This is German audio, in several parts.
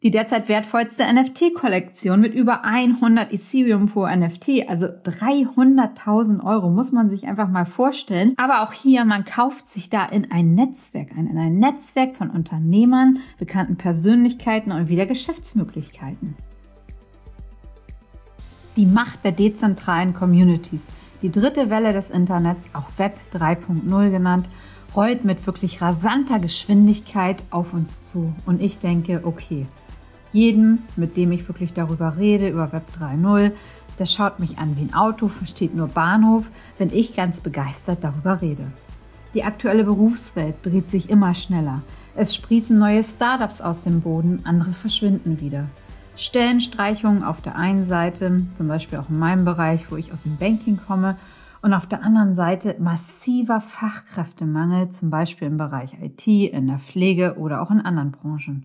Die derzeit wertvollste NFT-Kollektion mit über 100 Ethereum pro NFT, also 300.000 €, muss man sich einfach mal vorstellen. Aber auch hier, man kauft sich da in ein Netzwerk ein, in ein Netzwerk von Unternehmern, bekannten Persönlichkeiten und wieder Geschäftsmöglichkeiten. Die Macht der dezentralen Communities. Die dritte Welle des Internets, auch Web 3.0 genannt, rollt mit wirklich rasanter Geschwindigkeit auf uns zu. Und ich denke, okay, jeden, mit dem ich wirklich darüber rede, über Web 3.0, der schaut mich an wie ein Auto, versteht nur Bahnhof, wenn ich ganz begeistert darüber rede. Die aktuelle Berufswelt dreht sich immer schneller. Es sprießen neue Startups aus dem Boden, andere verschwinden wieder. Stellenstreichungen auf der einen Seite, zum Beispiel auch in meinem Bereich, wo ich aus dem Banking komme, und auf der anderen Seite massiver Fachkräftemangel, zum Beispiel im Bereich IT, in der Pflege oder auch in anderen Branchen.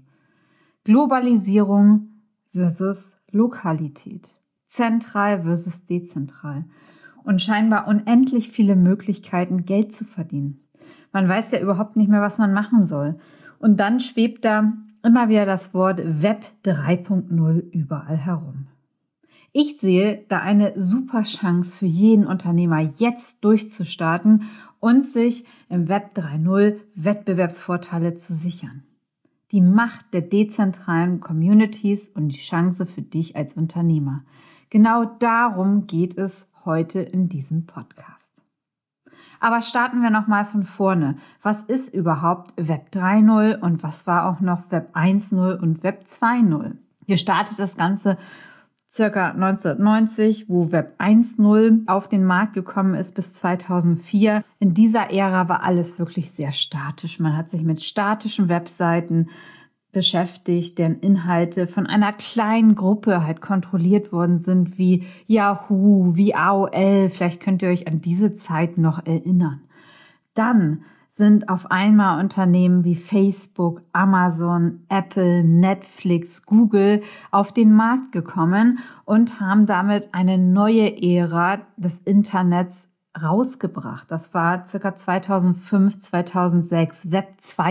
Globalisierung versus Lokalität. Zentral versus dezentral. Und scheinbar unendlich viele Möglichkeiten, Geld zu verdienen. Man weiß ja überhaupt nicht mehr, was man machen soll. Und dann schwebt da immer wieder das Wort Web 3.0 überall herum. Ich sehe da eine super Chance für jeden Unternehmer, jetzt durchzustarten und sich im Web 3.0 Wettbewerbsvorteile zu sichern. Die Macht der dezentralen Communities und die Chance für dich als Unternehmer. Genau darum geht es heute in diesem Podcast. Aber starten wir nochmal von vorne. Was ist überhaupt Web 3.0 und was war auch noch Web 1.0 und Web 2.0? Hier startet das Ganze circa 1990, wo Web 1.0 auf den Markt gekommen ist, bis 2004. In dieser Ära war alles wirklich sehr statisch. Man hat sich mit statischen Webseiten beschäftigt, deren Inhalte von einer kleinen Gruppe halt kontrolliert worden sind, wie Yahoo, wie AOL. Vielleicht könnt ihr euch an diese Zeit noch erinnern. Dann sind auf einmal Unternehmen wie Facebook, Amazon, Apple, Netflix, Google auf den Markt gekommen und haben damit eine neue Ära des Internets rausgebracht. Das war ca. 2005, 2006, Web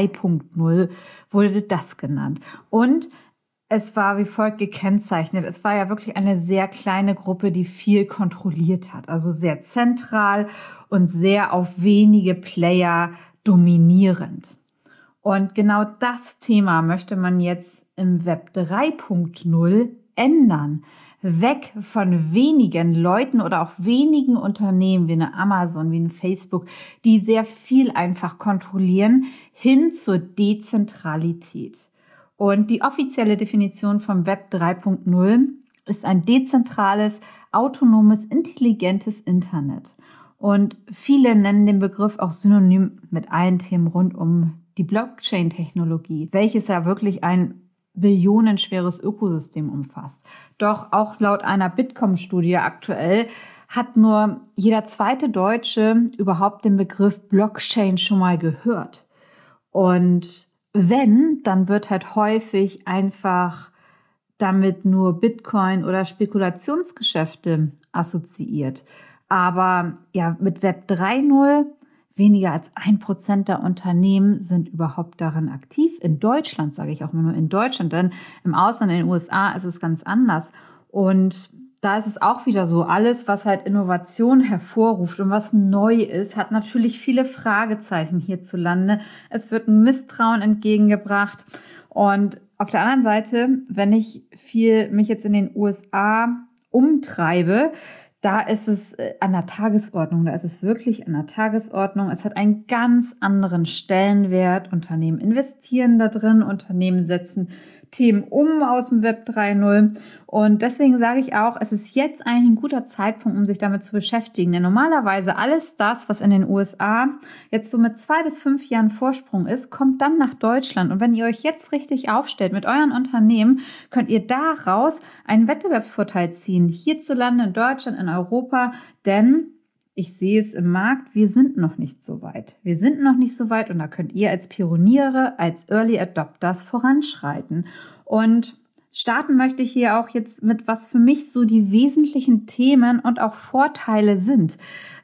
2.0 wurde das genannt. Und es war wie folgt gekennzeichnet. Es war ja wirklich eine sehr kleine Gruppe, die viel kontrolliert hat. Also sehr zentral und sehr auf wenige Player dominierend. Und genau das Thema möchte man jetzt im Web 3.0 ändern. Weg von wenigen Leuten oder auch wenigen Unternehmen wie eine Amazon, wie ein Facebook, die sehr viel einfach kontrollieren, hin zur Dezentralität. Und die offizielle Definition vom Web 3.0 ist ein dezentrales, autonomes, intelligentes Internet. Und viele nennen den Begriff auch synonym mit allen Themen rund um die Blockchain-Technologie, welches ja wirklich ein billionenschweres Ökosystem umfasst. Doch auch laut einer Bitkom-Studie aktuell hat nur jeder zweite Deutsche überhaupt den Begriff Blockchain schon mal gehört. Und wenn, dann wird halt häufig einfach damit nur Bitcoin oder Spekulationsgeschäfte assoziiert. Aber ja, mit Web 3.0 weniger als 1% der Unternehmen sind überhaupt darin aktiv. In Deutschland, sage ich auch immer nur in Deutschland, denn im Ausland, in den USA, ist es ganz anders. Und da ist es auch wieder so, alles, was halt Innovation hervorruft und was neu ist, hat natürlich viele Fragezeichen hierzulande. Es wird ein Misstrauen entgegengebracht. Und auf der anderen Seite, wenn ich mich jetzt in den USA umtreibe, da ist es an der Tagesordnung, da ist es wirklich an der Tagesordnung. Es hat einen ganz anderen Stellenwert. Unternehmen investieren da drin, Unternehmen setzen Themen um aus dem Web 3.0. Und deswegen sage ich auch, es ist jetzt eigentlich ein guter Zeitpunkt, um sich damit zu beschäftigen. Denn normalerweise alles das, was in den USA jetzt so mit 2 bis 5 Jahren Vorsprung ist, kommt dann nach Deutschland. Und wenn ihr euch jetzt richtig aufstellt mit euren Unternehmen, könnt ihr daraus einen Wettbewerbsvorteil ziehen. Hierzulande, in Deutschland, in Europa. Denn ich sehe es im Markt, wir sind noch nicht so weit. Wir sind noch nicht so weit und da könnt ihr als Pioniere, als Early Adopters voranschreiten. Und starten möchte ich hier auch jetzt mit, was für mich so die wesentlichen Themen und auch Vorteile sind.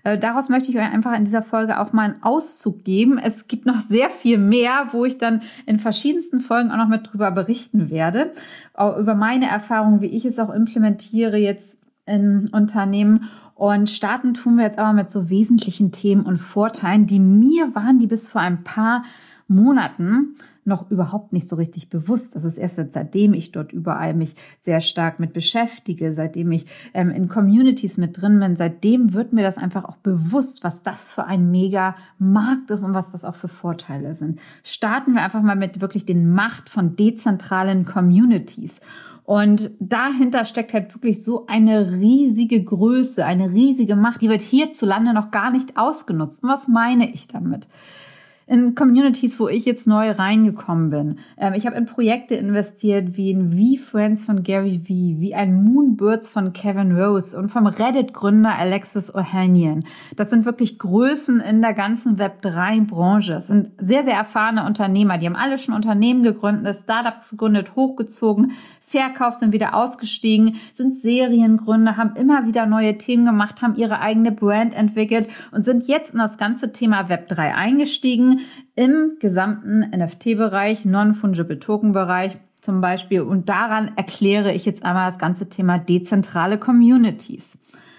Daraus möchte ich euch einfach in dieser Folge auch mal einen Auszug geben. Es gibt noch sehr viel mehr, wo ich dann in verschiedensten Folgen auch noch mit drüber berichten werde. Auch über meine Erfahrungen, wie ich es auch implementiere jetzt in Unternehmen. Und starten tun wir jetzt aber mit so wesentlichen Themen und Vorteilen, die mir waren, die bis vor ein paar Monaten noch überhaupt nicht so richtig bewusst. Das ist erst jetzt, seitdem ich dort überall mich sehr stark mit beschäftige, seitdem ich in Communities mit drin bin, seitdem wird mir das einfach auch bewusst, was das für ein mega Markt ist und was das auch für Vorteile sind. Starten wir einfach mal mit wirklich den Macht von dezentralen Communities. Und dahinter steckt halt wirklich so eine riesige Größe, eine riesige Macht, die wird hierzulande noch gar nicht ausgenutzt. Und was meine ich damit? In Communities, wo ich jetzt neu reingekommen bin. Ich habe in Projekte investiert wie in VeeFriends von Gary Vee, wie ein Moonbirds von Kevin Rose und vom Reddit-Gründer Alexis Ohanian. Das sind wirklich Größen in der ganzen Web3-Branche. Es sind sehr, sehr erfahrene Unternehmer. Die haben alle schon Unternehmen gegründet, Startups gegründet, hochgezogen, verkauft, sind wieder ausgestiegen, sind Seriengründer, haben immer wieder neue Themen gemacht, haben ihre eigene Brand entwickelt und sind jetzt in das ganze Thema Web3 eingestiegen, im gesamten NFT-Bereich, Non-Fungible Token-Bereich zum Beispiel. Und daran erkläre ich jetzt einmal das ganze Thema dezentrale Communities.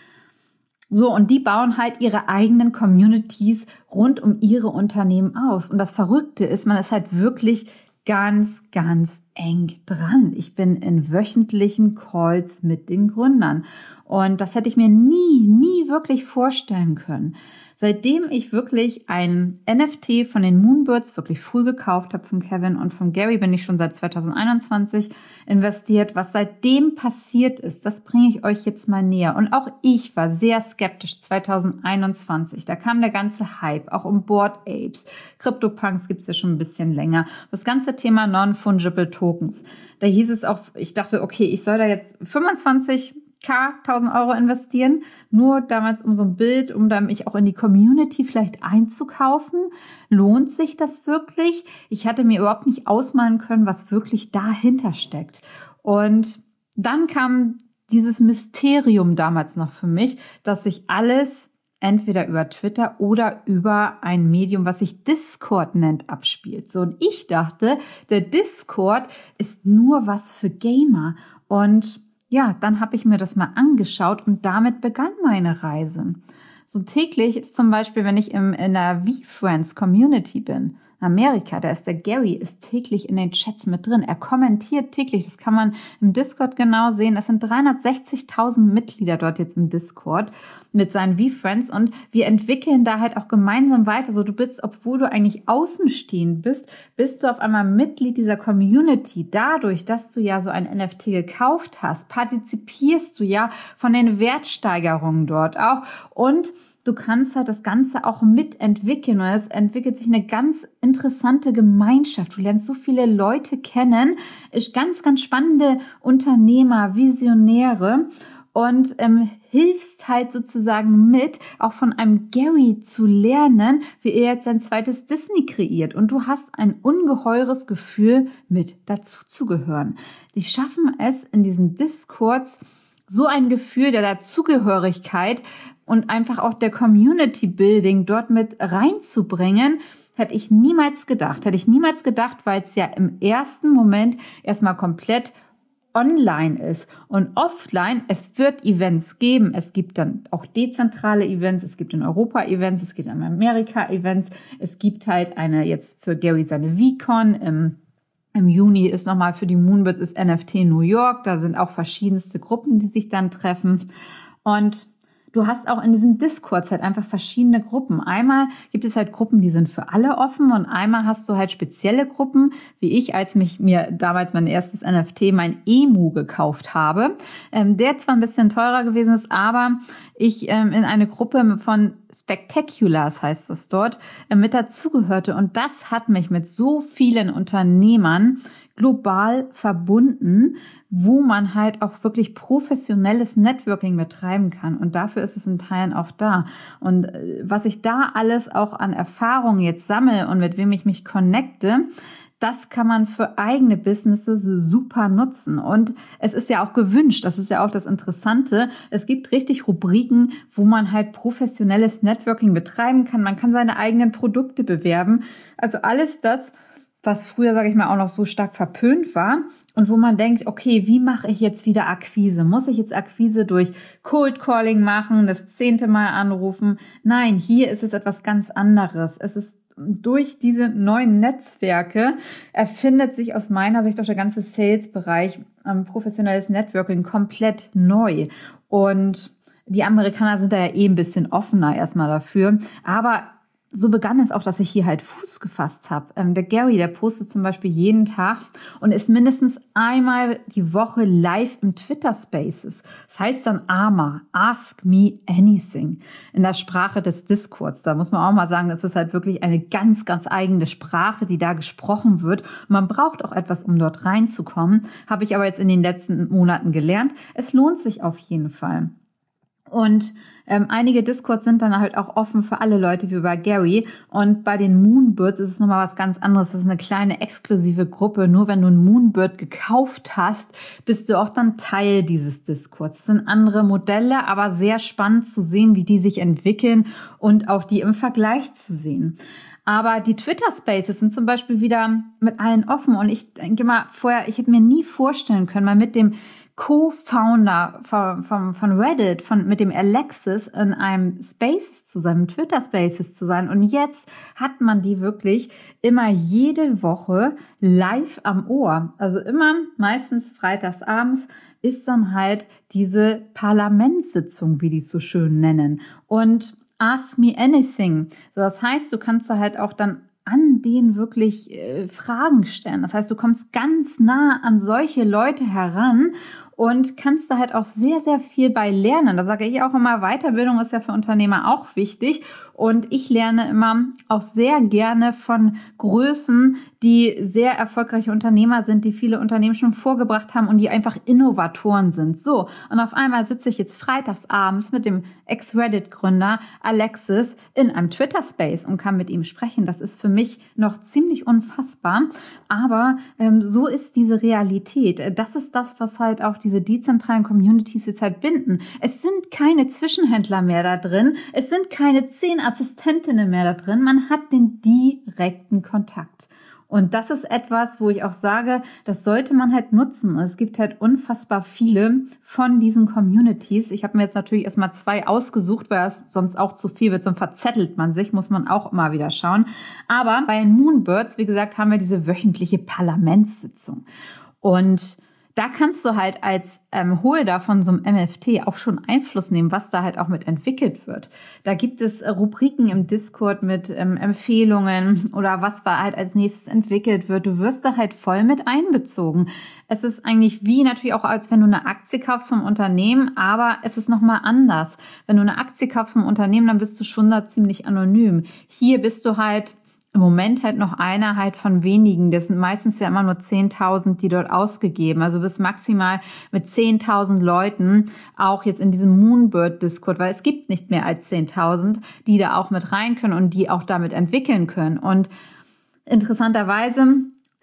So, und die bauen halt ihre eigenen Communities rund um ihre Unternehmen aus. Und das Verrückte ist, man ist halt wirklich ganz, ganz eng dran. Ich bin in wöchentlichen Calls mit den Gründern. Und das hätte ich mir nie wirklich vorstellen können. Seitdem ich wirklich ein NFT von den Moonbirds wirklich früh gekauft habe von Kevin und von Gary, bin ich schon seit 2021 investiert. Was seitdem passiert ist, das bringe ich euch jetzt mal näher. Und auch ich war sehr skeptisch 2021. Da kam der ganze Hype, auch um Bored Apes. CryptoPunks gibt es ja schon ein bisschen länger. Das ganze Thema Non-Fungible Tokens. Da hieß es auch, ich dachte, okay, ich soll da jetzt 25.000 Euro investieren, nur damals um so ein Bild, um dann mich auch in die Community vielleicht einzukaufen. Lohnt sich das wirklich? Ich hatte mir überhaupt nicht ausmalen können, was wirklich dahinter steckt. Und dann kam dieses Mysterium damals noch für mich, dass sich alles entweder über Twitter oder über ein Medium, was sich Discord nennt, abspielt. So, und ich dachte, der Discord ist nur was für Gamer. Und ja, dann habe ich mir das mal angeschaut und damit begann meine Reise. So täglich ist zum Beispiel, wenn ich in der VeeFriends Community bin, in Amerika, da ist der Gary, ist täglich in den Chats mit drin. Er kommentiert täglich, das kann man im Discord genau sehen. Es sind 360.000 Mitglieder dort jetzt im Discord mit seinen VeeFriends und wir entwickeln da halt auch gemeinsam weiter. So, du bist, obwohl du eigentlich außenstehend bist, bist du auf einmal Mitglied dieser Community. Dadurch, dass du ja so ein NFT gekauft hast, partizipierst du ja von den Wertsteigerungen dort auch und du kannst halt das Ganze auch mitentwickeln und es entwickelt sich eine ganz interessante Gemeinschaft. Du lernst so viele Leute kennen, ganz, ganz spannende Unternehmer, Visionäre und hilfst halt sozusagen mit, auch von einem Gary zu lernen, wie er jetzt sein zweites Disney kreiert. Und du hast ein ungeheures Gefühl, mit dazuzugehören. Die schaffen es in diesen Discords, so ein Gefühl der Dazugehörigkeit und einfach auch der Community Building dort mit reinzubringen, hätte ich niemals gedacht. Hätte ich niemals gedacht, weil es ja im ersten Moment erstmal komplett online ist und offline. Es wird Events geben. Es gibt dann auch dezentrale Events. Es gibt in Europa Events. Es gibt in Amerika Events. Es gibt halt eine jetzt für Gary seine VeeCon. Im Juni ist nochmal für die Moonbirds ist NFT New York. Da sind auch verschiedenste Gruppen, die sich dann treffen. Und du hast auch in diesen Discords halt einfach verschiedene Gruppen. Einmal gibt es halt Gruppen, die sind für alle offen und einmal hast du halt spezielle Gruppen, wie ich, als mir damals mein erstes NFT, mein Emu gekauft habe. Der zwar ein bisschen teurer gewesen ist, aber ich in eine Gruppe von Spectaculars, heißt es dort, mit dazugehörte. Und das hat mich mit so vielen Unternehmern global verbunden, wo man halt auch wirklich professionelles Networking betreiben kann. Und dafür ist es in Teilen auch da. Und was ich da alles auch an Erfahrungen jetzt sammle und mit wem ich mich connecte, das kann man für eigene Businesses super nutzen. Und es ist ja auch gewünscht, das ist ja auch das Interessante. Es gibt richtig Rubriken, wo man halt professionelles Networking betreiben kann. Man kann seine eigenen Produkte bewerben. Also alles das, was früher, sage ich mal, auch noch so stark verpönt war und wo man denkt, okay, wie mache ich jetzt wieder Akquise? Muss ich jetzt Akquise durch Cold Calling machen, das 10. Mal anrufen? Nein, hier ist es etwas ganz anderes. Es ist durch diese neuen Netzwerke erfindet sich aus meiner Sicht auch der ganze Sales-Bereich, professionelles Networking komplett neu. Und die Amerikaner sind da ja ein bisschen offener erstmal dafür. Aber so begann es auch, dass ich hier halt Fuß gefasst habe. Der Gary, der postet zum Beispiel jeden Tag und ist mindestens einmal die Woche live im Twitter Spaces. Das heißt dann AMA, Ask Me Anything, in der Sprache des Discords. Da muss man auch mal sagen, das ist halt wirklich eine ganz, ganz eigene Sprache, die da gesprochen wird. Und man braucht auch etwas, um dort reinzukommen. Habe ich aber jetzt in den letzten Monaten gelernt. Es lohnt sich auf jeden Fall. Und einige Discords sind dann halt auch offen für alle Leute wie bei Gary. Und bei den Moonbirds ist es nochmal was ganz anderes. Das ist eine kleine exklusive Gruppe. Nur wenn du einen Moonbird gekauft hast, bist du auch dann Teil dieses Discords. Das sind andere Modelle, aber sehr spannend zu sehen, wie die sich entwickeln und auch die im Vergleich zu sehen. Aber die Twitter Spaces sind zum Beispiel wieder mit allen offen. Und ich denke mal, ich hätte mir nie vorstellen können, mal mit dem Co-Founder von Reddit, mit dem Alexis in einem Spaces zu sein, Twitter Spaces zu sein. Und jetzt hat man die wirklich immer jede Woche live am Ohr. Also immer meistens freitags abends ist dann halt diese Parlamentssitzung, wie die es so schön nennen. Und Ask Me Anything. So, das heißt, du kannst da halt auch dann an denen wirklich Fragen stellen. Das heißt, du kommst ganz nah an solche Leute heran und kannst da halt auch sehr, sehr viel bei lernen. Da sage ich auch immer, Weiterbildung ist ja für Unternehmer auch wichtig. Und ich lerne immer auch sehr gerne von Größen, die sehr erfolgreiche Unternehmer sind, die viele Unternehmen schon vorgebracht haben und die einfach Innovatoren sind. So, und auf einmal sitze ich jetzt freitags abends mit dem Ex-Reddit-Gründer Alexis in einem Twitter-Space und kann mit ihm sprechen. Das ist für mich noch ziemlich unfassbar. Aber so ist diese Realität. Das ist das, was halt auch diese dezentralen Communities jetzt halt binden. Es sind keine Zwischenhändler mehr da drin. Es sind keine 10 Assistentinnen mehr da drin. Man hat den direkten Kontakt. Und das ist etwas, wo ich auch sage, das sollte man halt nutzen. Es gibt halt unfassbar viele von diesen Communities. Ich habe mir jetzt natürlich erstmal 2 ausgesucht, weil es sonst auch zu viel wird. Sonst verzettelt man sich, muss man auch immer wieder schauen. Aber bei den Moonbirds, wie gesagt, haben wir diese wöchentliche Parlamentssitzung. Und da kannst du halt als Holder von so einem MFT auch schon Einfluss nehmen, was da halt auch mit entwickelt wird. Da gibt es Rubriken im Discord mit Empfehlungen oder was da halt als nächstes entwickelt wird. Du wirst da halt voll mit einbezogen. Es ist eigentlich wie natürlich auch, als wenn du eine Aktie kaufst vom Unternehmen, aber es ist nochmal anders. Wenn du eine Aktie kaufst vom Unternehmen, dann bist du schon da ziemlich anonym. Hier bist du halt im Moment halt noch einer halt von wenigen. Das sind meistens ja immer nur 10.000, die dort ausgegeben. Also bis maximal mit 10.000 Leuten auch jetzt in diesem Moonbird-Discord, weil es gibt nicht mehr als 10.000, die da auch mit rein können und die auch damit entwickeln können. Und interessanterweise,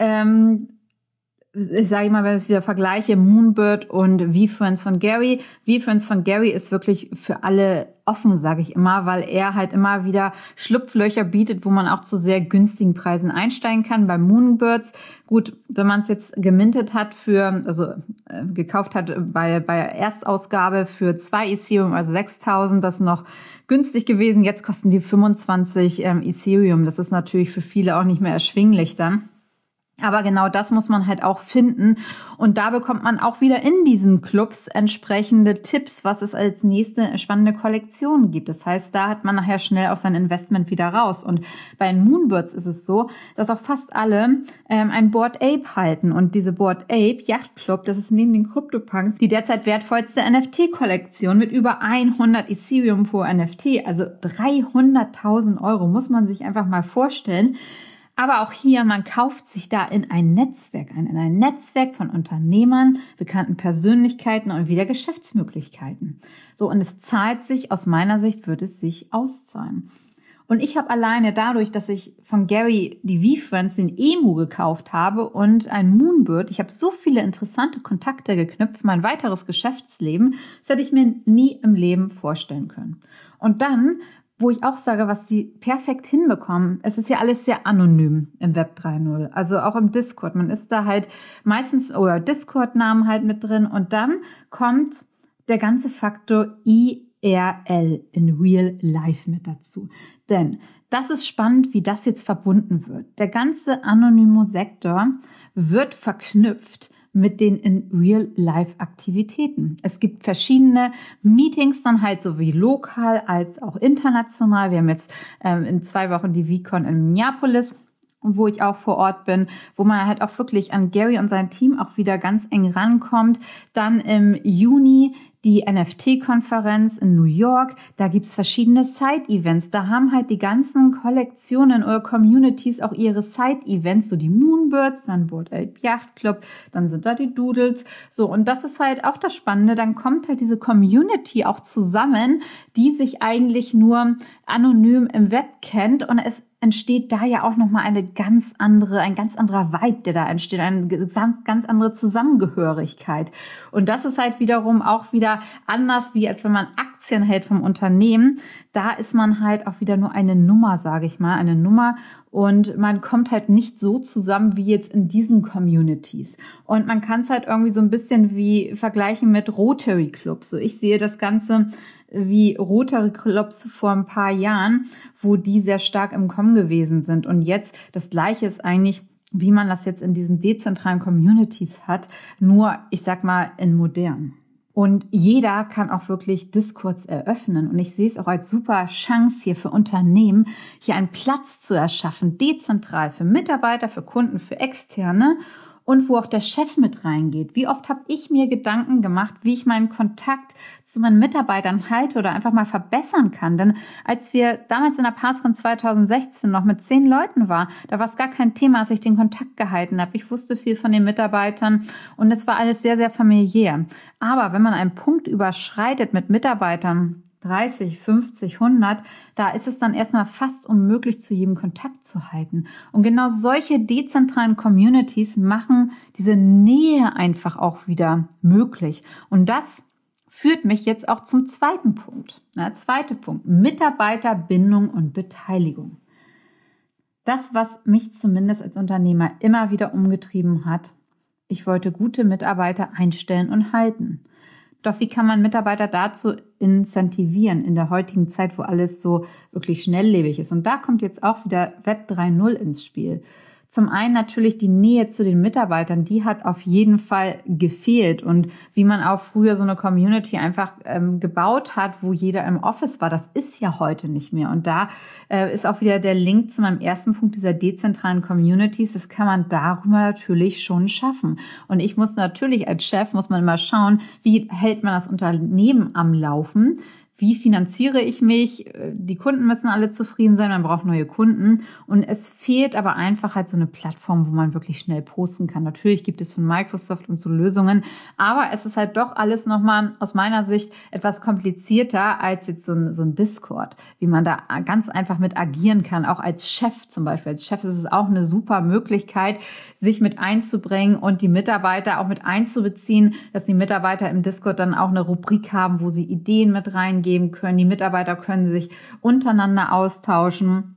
ich sage mal, wenn ich wieder vergleiche, Moonbird und VFriends von Gary. VFriends von Gary ist wirklich für alle offen, sage ich immer, weil er halt immer wieder Schlupflöcher bietet, wo man auch zu sehr günstigen Preisen einsteigen kann. Bei Moonbirds, gut, wenn man es jetzt gemintet hat gekauft hat bei Erstausgabe für 2 Ethereum, also 6.000, das ist noch günstig gewesen. Jetzt kosten die 25 Ethereum. Das ist natürlich für viele auch nicht mehr erschwinglich dann. Aber genau das muss man halt auch finden. Und da bekommt man auch wieder in diesen Clubs entsprechende Tipps, was es als nächste spannende Kollektion gibt. Das heißt, da hat man nachher schnell auch sein Investment wieder raus. Und bei den Moonbirds ist es so, dass auch fast alle ein Bored Ape halten. Und diese Bored Ape Yacht Club, das ist neben den CryptoPunks die derzeit wertvollste NFT-Kollektion mit über 100 Ethereum pro NFT. Also 300.000 Euro, muss man sich einfach mal vorstellen. Aber auch hier, man kauft sich da in ein Netzwerk ein, in ein Netzwerk von Unternehmern, bekannten Persönlichkeiten und wieder Geschäftsmöglichkeiten. So, und es zahlt sich, aus meiner Sicht wird es sich auszahlen. Und ich habe alleine dadurch, dass ich von Gary die VFriends den Emu gekauft habe und ein Moonbird, ich habe so viele interessante Kontakte geknüpft, mein weiteres Geschäftsleben, das hätte ich mir nie im Leben vorstellen können. Und dann, wo ich auch sage, was sie perfekt hinbekommen, es ist ja alles sehr anonym im Web 3.0, also auch im Discord. Man ist da halt meistens, oder Discord-Namen halt mit drin und dann kommt der ganze Faktor IRL in Real Life mit dazu. Denn das ist spannend, wie das jetzt verbunden wird. Der ganze Anonymous-Sektor wird verknüpft mit den in Real-Life-Aktivitäten. Es gibt verschiedene Meetings, dann halt sowie lokal als auch international. Wir haben jetzt in 2 Wochen die VCon in Minneapolis, wo ich auch vor Ort bin, wo man halt auch wirklich an Gary und sein Team auch wieder ganz eng rankommt. Dann im Juni die NFT-Konferenz in New York, da gibt's verschiedene Side-Events. Da haben halt die ganzen Kollektionen oder Communities auch ihre Side-Events, so die Moonbirds, dann Bored Ape Yacht Club, dann sind da die Doodles. So, und das ist halt auch das Spannende, dann kommt halt diese Community auch zusammen, die sich eigentlich nur anonym im Web kennt und es entsteht da ja auch nochmal ein ganz anderer Vibe, der da entsteht, eine ganz andere Zusammengehörigkeit. Und das ist halt wiederum auch wieder anders, wie als wenn man Aktien hält vom Unternehmen. Da ist man halt auch wieder nur eine Nummer, sage ich mal, eine Nummer. Und man kommt halt nicht so zusammen wie jetzt in diesen Communities. Und man kann es halt irgendwie so ein bisschen wie vergleichen mit Rotary Clubs. So, ich sehe das Ganze wie Rotary Clubs vor ein paar Jahren, wo die sehr stark im Kommen gewesen sind. Und jetzt das Gleiche ist eigentlich, wie man das jetzt in diesen dezentralen Communities hat, nur, ich sag mal, in modern. Und jeder kann auch wirklich Discords eröffnen. Und ich sehe es auch als super Chance hier für Unternehmen, hier einen Platz zu erschaffen, dezentral für Mitarbeiter, für Kunden, für Externe. Und wo auch der Chef mit reingeht. Wie oft habe ich mir Gedanken gemacht, wie ich meinen Kontakt zu meinen Mitarbeitern halte oder einfach mal verbessern kann. Denn als wir damals in der PaaSCon 2016 noch mit 10 Leuten waren, da war es gar kein Thema, dass ich den Kontakt gehalten habe. Ich wusste viel von den Mitarbeitern und es war alles sehr, sehr familiär. Aber wenn man einen Punkt überschreitet mit Mitarbeitern, 30, 50, 100, da ist es dann erstmal fast unmöglich, zu jedem Kontakt zu halten. Und genau solche dezentralen Communities machen diese Nähe einfach auch wieder möglich. Und das führt mich jetzt auch zum zweiten Punkt. Der zweite Punkt, Mitarbeiterbindung und Beteiligung. Das, was mich zumindest als Unternehmer immer wieder umgetrieben hat, ich wollte gute Mitarbeiter einstellen und halten. Doch wie kann man Mitarbeiter dazu incentivieren in der heutigen Zeit, wo alles so wirklich schnelllebig ist? Und da kommt jetzt auch wieder Web 3.0 ins Spiel. Zum einen natürlich die Nähe zu den Mitarbeitern, die hat auf jeden Fall gefehlt. Und wie man auch früher so eine Community einfach gebaut hat, wo jeder im Office war, das ist ja heute nicht mehr. Und da ist auch wieder der Link zu meinem ersten Punkt dieser dezentralen Communities. Das kann man darüber natürlich schon schaffen. Und ich muss natürlich als Chef, muss man immer schauen, wie hält man das Unternehmen am Laufen? Wie finanziere ich mich? Die Kunden müssen alle zufrieden sein, man braucht neue Kunden. Und es fehlt aber einfach halt so eine Plattform, wo man wirklich schnell posten kann. Natürlich gibt es von Microsoft und so Lösungen, aber es ist halt doch alles nochmal aus meiner Sicht etwas komplizierter als jetzt so ein Discord, wie man da ganz einfach mit agieren kann, auch als Chef zum Beispiel. Als Chef ist es auch eine super Möglichkeit, sich mit einzubringen und die Mitarbeiter auch mit einzubeziehen, dass die Mitarbeiter im Discord dann auch eine Rubrik haben, wo sie Ideen mit reingeben können. Die Mitarbeiter können sich untereinander austauschen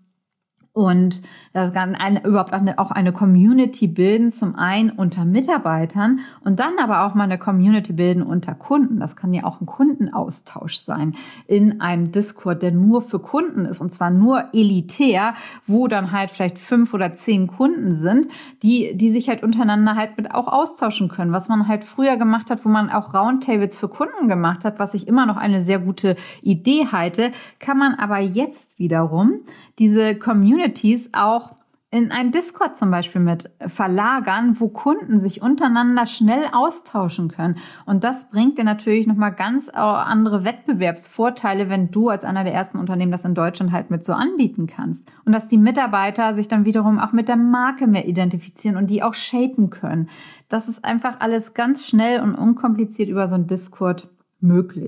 und das kann überhaupt auch eine Community bilden, zum einen unter Mitarbeitern und dann aber auch mal eine Community bilden unter Kunden. Das kann ja auch ein Kundenaustausch sein in einem Discord, der nur für Kunden ist und zwar nur elitär, wo dann halt vielleicht 5 oder 10 Kunden sind, die sich halt untereinander halt mit auch austauschen können. Was man halt früher gemacht hat, wo man auch Roundtables für Kunden gemacht hat, was ich immer noch eine sehr gute Idee halte, kann man aber jetzt wiederum diese Communities auch in einen Discord zum Beispiel mit verlagern, wo Kunden sich untereinander schnell austauschen können. Und das bringt dir natürlich nochmal ganz andere Wettbewerbsvorteile, wenn du als einer der ersten Unternehmen das in Deutschland halt mit so anbieten kannst. Und dass die Mitarbeiter sich dann wiederum auch mit der Marke mehr identifizieren und die auch shapen können. Das ist einfach alles ganz schnell und unkompliziert über so ein Discord möglich.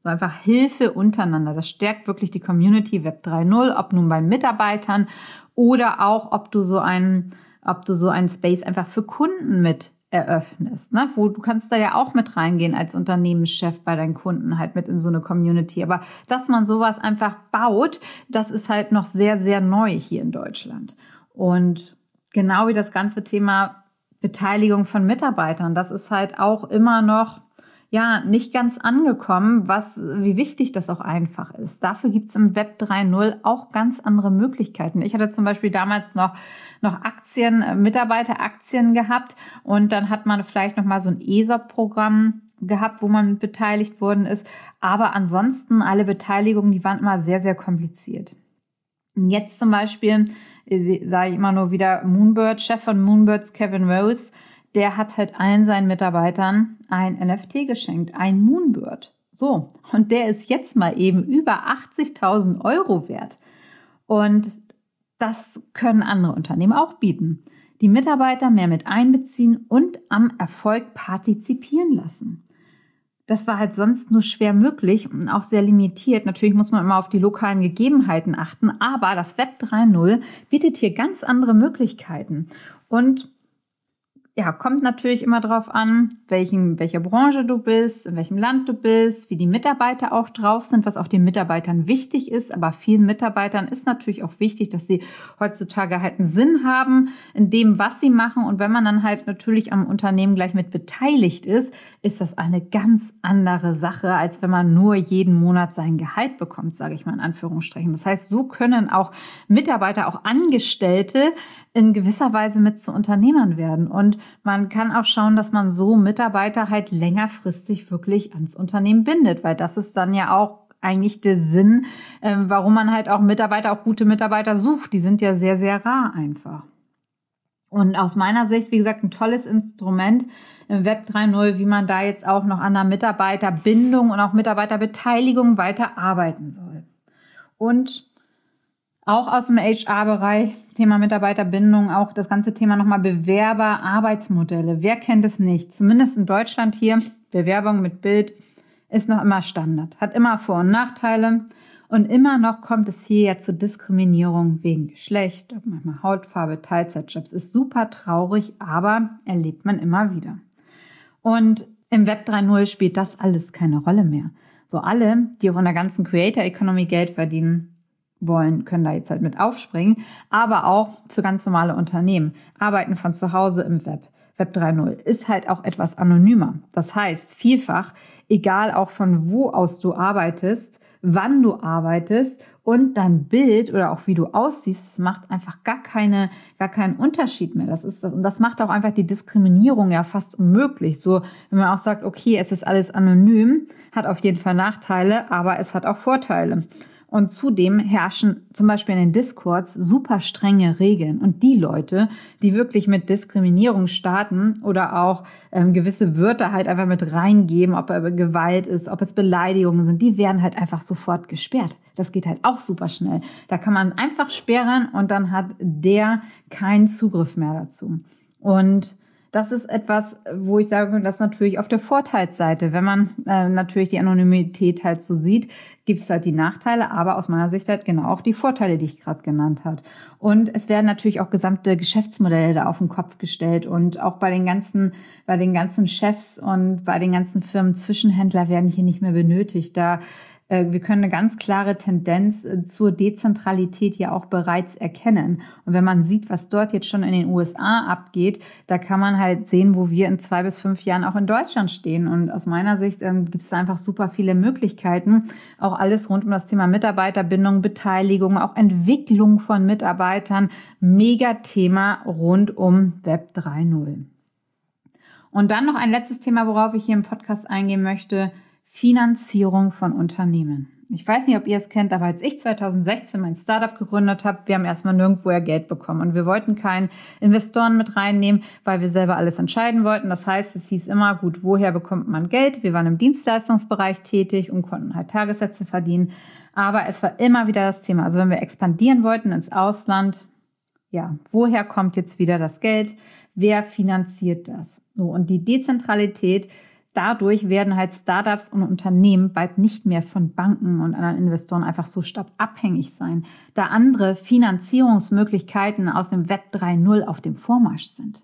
So einfach Hilfe untereinander. Das stärkt wirklich die Community Web 3.0, ob nun bei Mitarbeitern oder auch, ob du so einen Space einfach für Kunden mit eröffnest, ne? Wo du kannst da ja auch mit reingehen als Unternehmenschef bei deinen Kunden halt mit in so eine Community. Aber dass man sowas einfach baut, das ist halt noch sehr, sehr neu hier in Deutschland. Und genau wie das ganze Thema Beteiligung von Mitarbeitern, das ist halt auch immer noch nicht ganz angekommen, wie wichtig das auch einfach ist. Dafür gibt es im Web 3.0 auch ganz andere Möglichkeiten. Ich hatte zum Beispiel damals noch Aktien, Mitarbeiteraktien gehabt und dann hat man vielleicht noch mal so ein ESOP-Programm gehabt, wo man beteiligt worden ist. Aber ansonsten alle Beteiligungen, die waren immer sehr, sehr kompliziert. Und jetzt zum Beispiel, sage ich immer nur wieder, Chef von Moonbirds, Kevin Rose, der hat halt allen seinen Mitarbeitern ein NFT geschenkt, ein Moonbird. So, und der ist jetzt mal eben über 80.000 € wert. Und das können andere Unternehmen auch bieten. Die Mitarbeiter mehr mit einbeziehen und am Erfolg partizipieren lassen. Das war halt sonst nur schwer möglich und auch sehr limitiert. Natürlich muss man immer auf die lokalen Gegebenheiten achten, aber das Web 3.0 bietet hier ganz andere Möglichkeiten. Und kommt natürlich immer drauf an, welcher Branche du bist, in welchem Land du bist, wie die Mitarbeiter auch drauf sind, was auch den Mitarbeitern wichtig ist. Aber vielen Mitarbeitern ist natürlich auch wichtig, dass sie heutzutage halt einen Sinn haben in dem, was sie machen. Und wenn man dann halt natürlich am Unternehmen gleich mit beteiligt ist, ist das eine ganz andere Sache, als wenn man nur jeden Monat sein Gehalt bekommt, sage ich mal in Anführungsstrichen. Das heißt, so können auch Mitarbeiter, auch Angestellte in gewisser Weise mit zu Unternehmern werden. Und man kann auch schauen, dass man so Mitarbeiter halt längerfristig wirklich ans Unternehmen bindet, weil das ist dann ja auch eigentlich der Sinn, warum man halt auch gute Mitarbeiter sucht. Die sind ja sehr, sehr rar einfach. Und aus meiner Sicht, wie gesagt, ein tolles Instrument im Web 3.0, wie man da jetzt auch noch an der Mitarbeiterbindung und auch Mitarbeiterbeteiligung weiter arbeiten soll. Und auch aus dem HR-Bereich, Thema Mitarbeiterbindung, auch das ganze Thema nochmal Bewerber, Arbeitsmodelle. Wer kennt es nicht? Zumindest in Deutschland hier, Bewerbung mit Bild ist noch immer Standard. Hat immer Vor- und Nachteile. Und immer noch kommt es hier ja zur Diskriminierung wegen Geschlecht, manchmal Hautfarbe, Teilzeitjobs. Ist super traurig, aber erlebt man immer wieder. Und im Web 3.0 spielt das alles keine Rolle mehr. So alle, die auch in der ganzen Creator Economy Geld verdienen wollen, können da jetzt halt mit aufspringen, aber auch für ganz normale Unternehmen. Arbeiten von zu Hause im Web. Web 3.0 ist halt auch etwas anonymer. Das heißt, vielfach, egal auch von wo aus du arbeitest, wann du arbeitest und dein Bild oder auch wie du aussiehst, das macht einfach gar keinen Unterschied mehr. Und das macht auch einfach die Diskriminierung ja fast unmöglich. So, wenn man auch sagt, okay, es ist alles anonym, hat auf jeden Fall Nachteile, aber es hat auch Vorteile. Und zudem herrschen zum Beispiel in den Discords super strenge Regeln. Und die Leute, die wirklich mit Diskriminierung starten oder auch gewisse Wörter halt einfach mit reingeben, ob Gewalt ist, ob es Beleidigungen sind, die werden halt einfach sofort gesperrt. Das geht halt auch super schnell. Da kann man einfach sperren und dann hat der keinen Zugriff mehr dazu. Und das ist etwas, wo ich sage, das ist natürlich auf der Vorteilsseite. Wenn man natürlich die Anonymität halt so sieht, gibt es halt die Nachteile, aber aus meiner Sicht halt genau auch die Vorteile, die ich gerade genannt habe. Und es werden natürlich auch gesamte Geschäftsmodelle da auf den Kopf gestellt und auch bei den ganzen Chefs und bei den ganzen Firmen Zwischenhändler werden hier nicht mehr benötigt. Wir können eine ganz klare Tendenz zur Dezentralität ja auch bereits erkennen. Und wenn man sieht, was dort jetzt schon in den USA abgeht, da kann man halt sehen, wo wir in 2 bis 5 Jahren auch in Deutschland stehen. Und aus meiner Sicht gibt es da einfach super viele Möglichkeiten. Auch alles rund um das Thema Mitarbeiterbindung, Beteiligung, auch Entwicklung von Mitarbeitern. Mega Thema rund um Web 3.0. Und dann noch ein letztes Thema, worauf ich hier im Podcast eingehen möchte. Finanzierung von Unternehmen. Ich weiß nicht, ob ihr es kennt, aber als ich 2016 mein Startup gegründet habe, wir haben erstmal nirgendwoher Geld bekommen und wir wollten keinen Investoren mit reinnehmen, weil wir selber alles entscheiden wollten. Das heißt, es hieß immer, gut, woher bekommt man Geld? Wir waren im Dienstleistungsbereich tätig und konnten halt Tagessätze verdienen. Aber es war immer wieder das Thema. Also wenn wir expandieren wollten ins Ausland, ja, woher kommt jetzt wieder das Geld? Wer finanziert das? So, und die Dezentralität, Dadurch werden halt Startups und Unternehmen bald nicht mehr von Banken und anderen Investoren einfach so stark abhängig sein, da andere Finanzierungsmöglichkeiten aus dem Web 3.0 auf dem Vormarsch sind.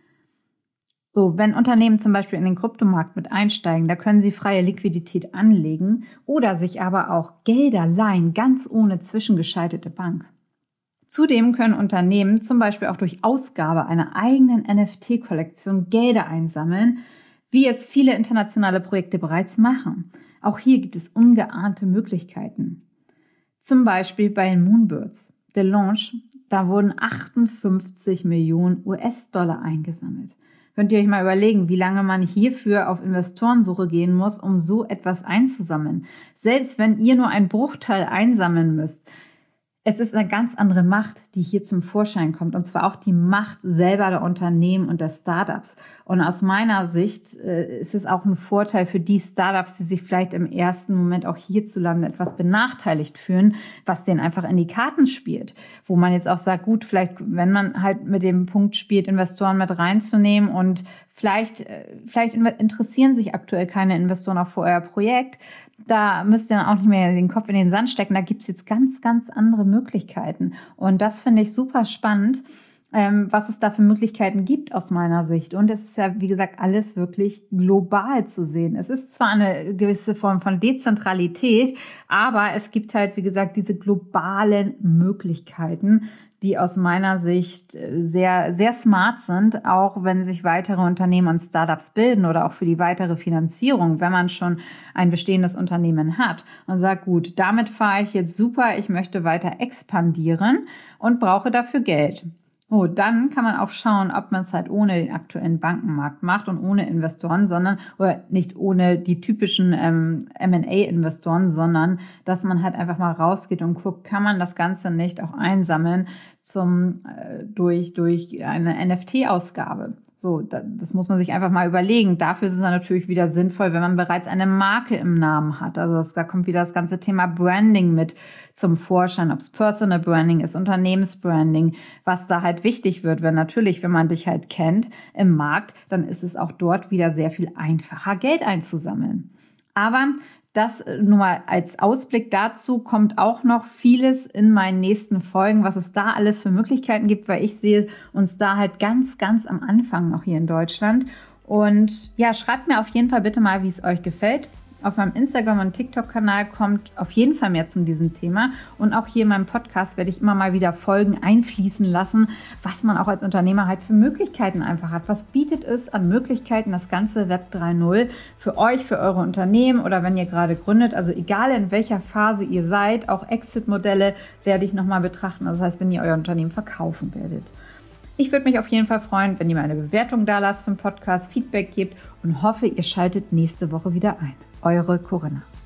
So, wenn Unternehmen zum Beispiel in den Kryptomarkt mit einsteigen, da können sie freie Liquidität anlegen oder sich aber auch Gelder leihen, ganz ohne zwischengeschaltete Bank. Zudem können Unternehmen zum Beispiel auch durch Ausgabe einer eigenen NFT-Kollektion Gelder einsammeln, wie es viele internationale Projekte bereits machen. Auch hier gibt es ungeahnte Möglichkeiten. Zum Beispiel bei Moonbirds, der Launch, da wurden 58 Millionen US-Dollar eingesammelt. Könnt ihr euch mal überlegen, wie lange man hierfür auf Investorensuche gehen muss, um so etwas einzusammeln. Selbst wenn ihr nur einen Bruchteil einsammeln müsst, es ist eine ganz andere Macht, die hier zum Vorschein kommt, und zwar auch die Macht selber der Unternehmen und der Startups. Und aus meiner Sicht ist es auch ein Vorteil für die Startups, die sich vielleicht im ersten Moment auch hierzulande etwas benachteiligt fühlen, was denen einfach in die Karten spielt. Wo man jetzt auch sagt, gut, vielleicht, wenn man halt mit dem Punkt spielt, Investoren mit reinzunehmen und vielleicht interessieren sich aktuell keine Investoren auch für euer Projekt, da müsst ihr dann auch nicht mehr den Kopf in den Sand stecken. Da gibt's jetzt ganz, ganz andere Möglichkeiten. Und das finde ich super spannend, was es da für Möglichkeiten gibt aus meiner Sicht. Und es ist ja, wie gesagt, alles wirklich global zu sehen. Es ist zwar eine gewisse Form von Dezentralität, aber es gibt halt, wie gesagt, diese globalen Möglichkeiten, die aus meiner Sicht sehr, sehr smart sind, auch wenn sich weitere Unternehmen und Startups bilden oder auch für die weitere Finanzierung, wenn man schon ein bestehendes Unternehmen hat und sagt, gut, damit fahre ich jetzt super, ich möchte weiter expandieren und brauche dafür Geld. Oh, dann kann man auch schauen, ob man es halt ohne den aktuellen Bankenmarkt macht und ohne Investoren, oder nicht ohne die typischen M&A-Investoren, sondern dass man halt einfach mal rausgeht und guckt, kann man das Ganze nicht auch einsammeln durch eine NFT-Ausgabe. So, das muss man sich einfach mal überlegen. Dafür ist es natürlich wieder sinnvoll, wenn man bereits eine Marke im Namen hat. Also da kommt wieder das ganze Thema Branding mit zum Vorschein, ob es Personal Branding ist, Unternehmensbranding, was da halt wichtig wird. Weil natürlich, wenn man dich halt kennt im Markt, dann ist es auch dort wieder sehr viel einfacher, Geld einzusammeln. Aber das nur mal als Ausblick dazu, kommt auch noch vieles in meinen nächsten Folgen, was es da alles für Möglichkeiten gibt, weil ich sehe uns da halt ganz, ganz am Anfang noch hier in Deutschland. Und ja, schreibt mir auf jeden Fall bitte mal, wie es euch gefällt. Auf meinem Instagram- und TikTok-Kanal kommt auf jeden Fall mehr zu diesem Thema. Und auch hier in meinem Podcast werde ich immer mal wieder Folgen einfließen lassen, was man auch als Unternehmer halt für Möglichkeiten einfach hat. Was bietet es an Möglichkeiten, das ganze Web 3.0 für euch, für eure Unternehmen oder wenn ihr gerade gründet. Also egal in welcher Phase ihr seid, auch Exit-Modelle werde ich nochmal betrachten. Also das heißt, wenn ihr euer Unternehmen verkaufen werdet. Ich würde mich auf jeden Fall freuen, wenn ihr mir eine Bewertung da lasst für den Podcast, Feedback gebt und hoffe, ihr schaltet nächste Woche wieder ein. Eure Corinna.